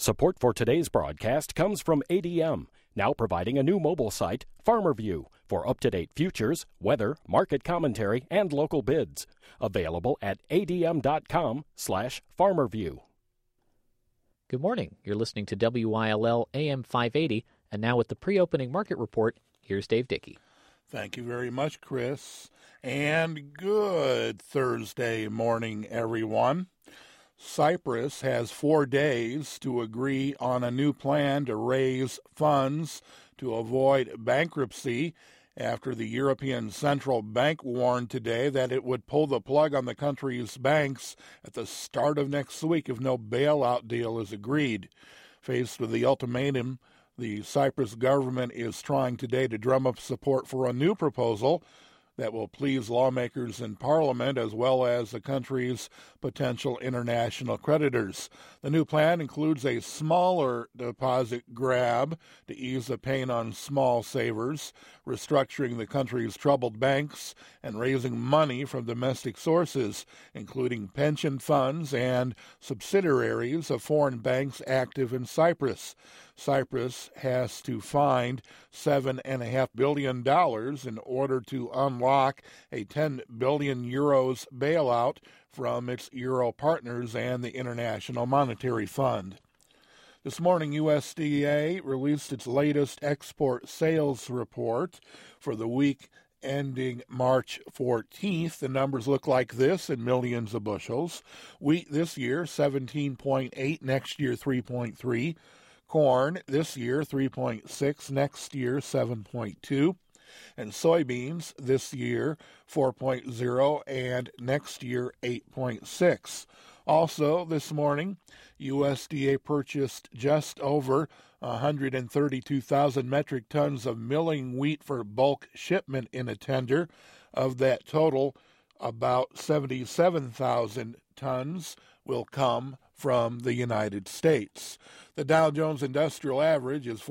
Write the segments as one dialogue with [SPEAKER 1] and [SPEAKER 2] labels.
[SPEAKER 1] Support for today's broadcast comes from ADM, now providing a new mobile site, FarmerView, for up-to-date futures, weather, market commentary, and local bids. Available at adm.com/FarmerView.
[SPEAKER 2] Good morning. You're listening to WILL AM 580, and now with the pre-opening market report, here's Dave Dickey.
[SPEAKER 3] Thank you very much, Chris, and good Thursday morning, everyone. Cyprus has 4 days to agree on a new plan to raise funds to avoid bankruptcy after the European Central Bank warned today that it would pull the plug on the country's banks at the start of next week if no bailout deal is agreed. Faced with the ultimatum, the Cyprus government is trying today to drum up support for a new proposal that will please lawmakers in Parliament as well as the country's potential international creditors. The new plan includes a smaller deposit grab to ease the pain on small savers, restructuring the country's troubled banks, and raising money from domestic sources, including pension funds and subsidiaries of foreign banks active in Cyprus. Cyprus has to find $7.5 billion in order to unlock a 10 billion euros bailout from its Euro partners and the International Monetary Fund. This morning, USDA released its latest export sales report for the week ending March 14th. The numbers look like this in millions of bushels. Wheat this year, 17.8, next year 3.3. Corn this year 3.6, next year 7.2, and soybeans this year 4.0 and next year 8.6. Also this morning, USDA purchased just over 132,000 metric tons of milling wheat for bulk shipment in a tender. Of that total, about 77,000 tons will come from the United States. The Dow Jones Industrial Average is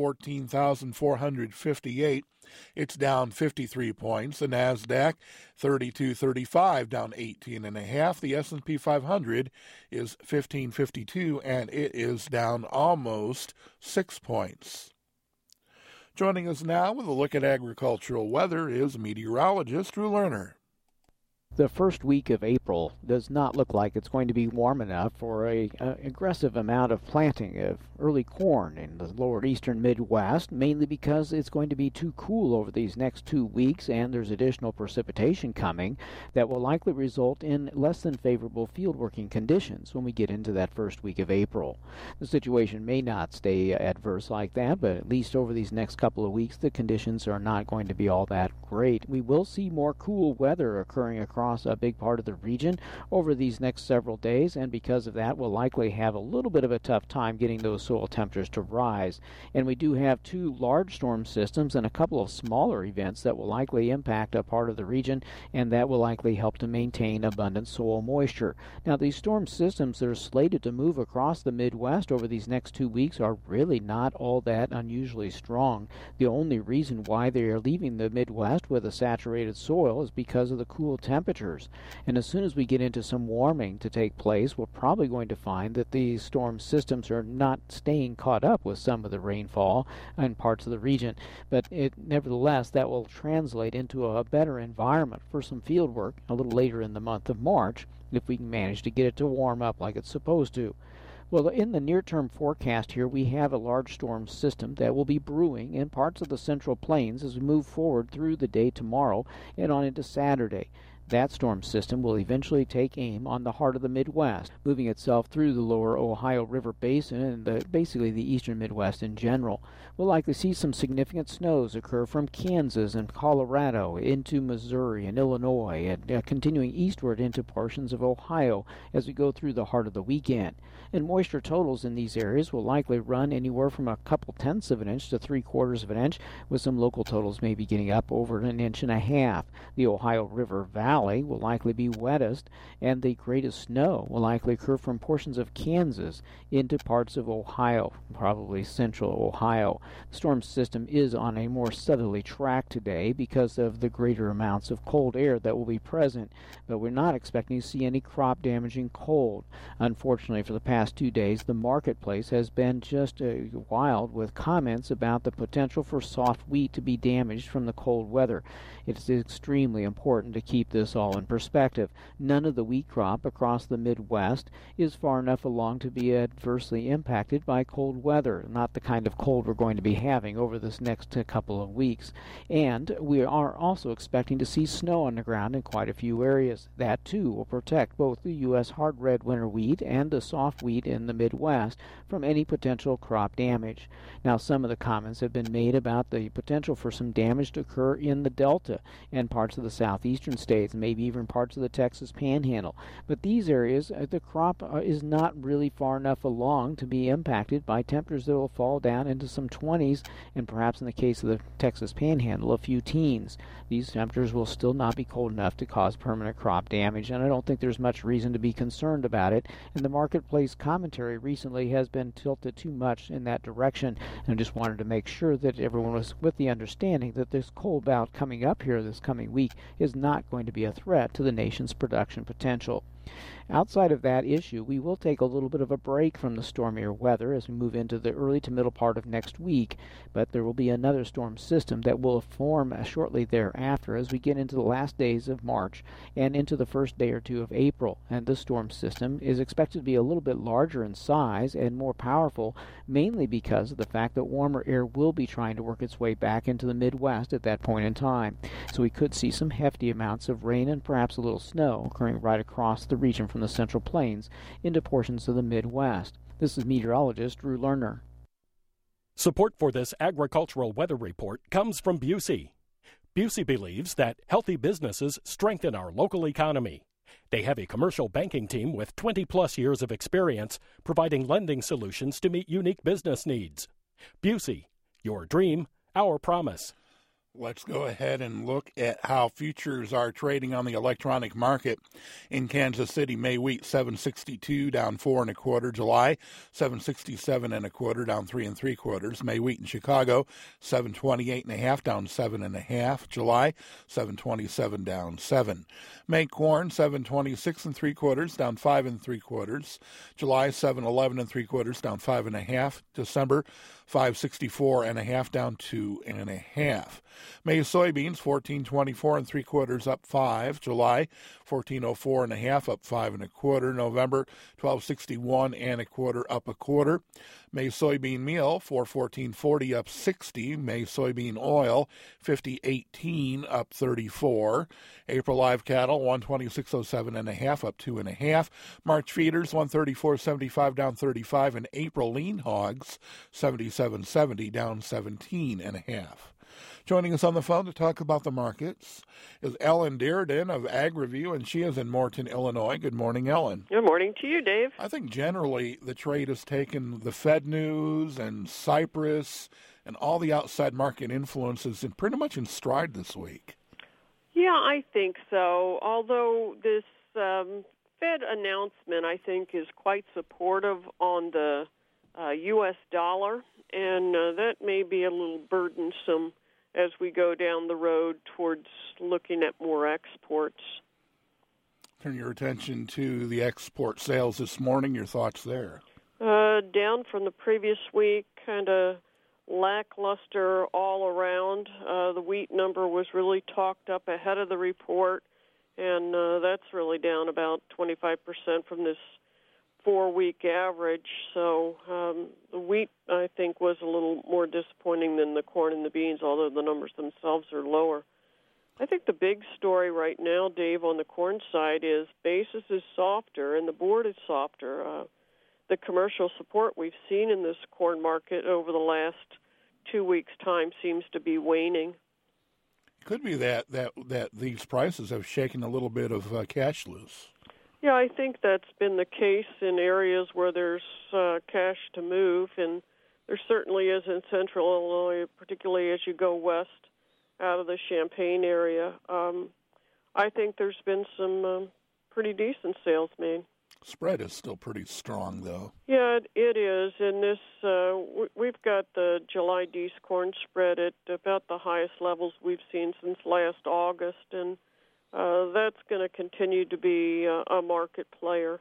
[SPEAKER 3] 14,458. It's down 53 points. The Nasdaq 3235, down 18.5. The S&P 500 is 1552, and it is down almost 6 points. Joining us now with a look at agricultural weather is meteorologist Drew Lerner.
[SPEAKER 4] The first week of April does not look like it's going to be warm enough for an aggressive amount of planting of early corn in the lower eastern Midwest, mainly because it's going to be too cool over these next 2 weeks, and there's additional precipitation coming that will likely result in less than favorable field working conditions when we get into that first week of April. The situation may not stay adverse like that, but at least over these next couple of weeks, the conditions are not going to be all that great. We will see more cool weather occurring across a big part of the region over these next several days, and because of that, we'll likely have a little bit of a tough time getting those soil temperatures to rise. And we do have 2 large storm systems and a couple of smaller events that will likely impact a part of the region, and that will likely help to maintain abundant soil moisture. Now, these storm systems that are slated to move across the Midwest over these next 2 weeks are really not all that unusually strong. The only reason why they are leaving the Midwest with a saturated soil is because of the cool temperatures. And as soon as we get into some warming to take place, we're probably going to find that these storm systems are not staying caught up with some of the rainfall in parts of the region. But nevertheless, that will translate into a better environment for some field work a little later in the month of March if we can manage to get it to warm up like it's supposed to. Well, in the near-term forecast here, we have a large storm system that will be brewing in parts of the Central Plains as we move forward through the day tomorrow and on into Saturday. That storm system will eventually take aim on the heart of the Midwest, moving itself through the lower Ohio River Basin and basically the eastern Midwest in general. We'll likely see some significant snows occur from Kansas and Colorado into Missouri and Illinois, and continuing eastward into portions of Ohio as we go through the heart of the weekend. And moisture totals in these areas will likely run anywhere from a couple tenths of an inch to 3/4 of an inch, with some local totals maybe getting up over 1.5 inches. The Ohio River Valley Valley will likely be wettest, and the greatest snow will likely occur from portions of Kansas into parts of Ohio, probably central Ohio. The storm system is on a more southerly track today because of the greater amounts of cold air that will be present, but we're not expecting to see any crop-damaging cold. Unfortunately, for the past 2 days, the marketplace has been just wild with comments about the potential for soft wheat to be damaged from the cold weather. It's extremely important to keep this all in perspective. None of the wheat crop across the Midwest is far enough along to be adversely impacted by cold weather, not the kind of cold we're going to be having over this next couple of weeks. And we are also expecting to see snow on the ground in quite a few areas. That, too, will protect both the U.S. hard red winter wheat and the soft wheat in the Midwest from any potential crop damage. Now, some of the comments have been made about the potential for some damage to occur in the Delta and parts of the southeastern states, maybe even parts of the Texas Panhandle. But these areas, the crop is not really far enough along to be impacted by temperatures that will fall down into some 20s, and perhaps in the case of the Texas Panhandle, a few teens. These temperatures will still not be cold enough to cause permanent crop damage, and I don't think there's much reason to be concerned about it. And the marketplace commentary recently has been tilted too much in that direction, and I just wanted to make sure that everyone was with the understanding that this cold bout coming up here this coming week is not going to be a threat to the nation's production potential. Outside of that issue, we will take a little bit of a break from the stormier weather as we move into the early to middle part of next week, but there will be another storm system that will form shortly thereafter as we get into the last days of March and into the first day or two of April. And this storm system is expected to be a little bit larger in size and more powerful, mainly because of the fact that warmer air will be trying to work its way back into the Midwest at that point in time. So we could see some hefty amounts of rain and perhaps a little snow occurring right across the region from the Central Plains into portions of the Midwest. This is meteorologist Drew Lerner.
[SPEAKER 1] Support for this agricultural weather report comes from Busey. Busey believes that healthy businesses strengthen our local economy. They have a commercial banking team with 20-plus years of experience providing lending solutions to meet unique business needs. Busey, your dream, our promise.
[SPEAKER 3] Let's go ahead and look at how futures are trading on the electronic market. In Kansas City, May wheat 762 down 4 1/4. July 767 1/4 down 3 3/4. May wheat in Chicago 728 1/2 down 7 1/2. July 727 down 7. May corn 726 3/4 down 5 3/4. July 711 3/4 down 5 1/2. December 564 1/2 down 2 1/2. May soybeans 1424 3/4 up 5. July 1404 1/2 up 5 1/4. November 1261 1/4 up 1/4. May soybean meal 414.40 up 60. May soybean oil 50.18 up 34. April live cattle 126.07 1/2 up 2 1/2. March feeders 134.75 down 35, and April lean hogs 77.70 down 17 1/2. Joining us on the phone to talk about the markets is Ellen Dearden of AgriView, and she is in Morton, Illinois. Good morning, Ellen.
[SPEAKER 5] Good morning to you, Dave.
[SPEAKER 3] I think generally the trade has taken the Fed news and Cyprus and all the outside market influences in pretty much in stride this week.
[SPEAKER 5] Yeah, I think so. Although this Fed announcement, I think, is quite supportive on the U.S. dollar, and that may be a little burdensome as we go down the road towards looking at more exports.
[SPEAKER 3] Turn your attention to the export sales this morning. Your thoughts there?
[SPEAKER 5] Down from the previous week, kind of lackluster all around. The wheat number was really talked up ahead of the report, and that's really down about 25% from this 4-week average. So the wheat, I think, was a little more disappointing than the corn and the beans, although the numbers themselves are lower. I think the big story right now, Dave, on the corn side is basis is softer and the board is softer. The commercial support we've seen in this corn market over the last 2 weeks' time seems to be waning.
[SPEAKER 3] It could be that these prices have shaken a little bit of cash loose.
[SPEAKER 5] Yeah, I think that's been the case in areas where there's cash to move, and there certainly is in central Illinois, particularly as you go west out of the Champaign area. I think there's been some pretty decent sales made.
[SPEAKER 3] Spread is still pretty strong, though.
[SPEAKER 5] Yeah, it is. And this, we've got the July Dees corn spread at about the highest levels we've seen since last August, and that's going to continue to be a market player.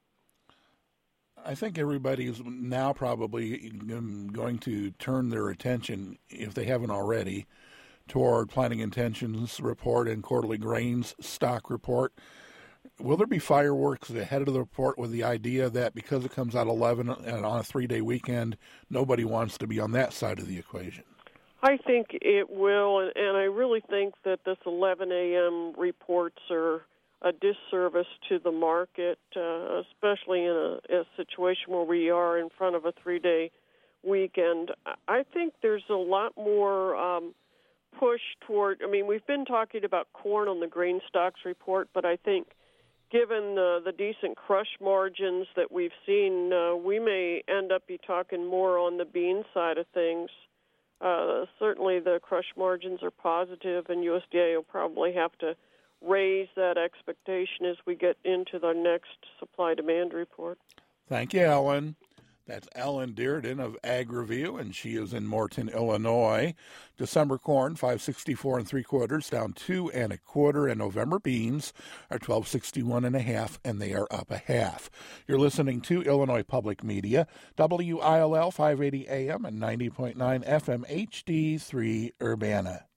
[SPEAKER 3] I think everybody's now probably going to turn their attention, if they haven't already, toward planting intentions report and quarterly grains stock report. Will there be fireworks ahead of the report with the idea that because it comes out 11 and on a 3-day weekend, nobody wants to be on that side of the equation?
[SPEAKER 5] I think it will, and I really think that this 11 a.m. reports are a disservice to the market, especially in a situation where we are in front of a 3-day weekend. I think there's a lot more push toward, we've been talking about corn on the grain stocks report, but I think given the decent crush margins that we've seen, we may end up be talking more on the bean side of things. Certainly the crush margins are positive, and USDA will probably have to raise that expectation as we get into the next supply-demand report.
[SPEAKER 3] Thank you, Ellen. That's Ellen Dearden of Ag Review, and she is in Morton, Illinois. December corn, 5.64 3/4, down 2 1/4, and November beans are 12.61 1/2, and they are up 1/2. You're listening to Illinois Public Media, WILL 580 AM and 90.9 FM HD3 Urbana.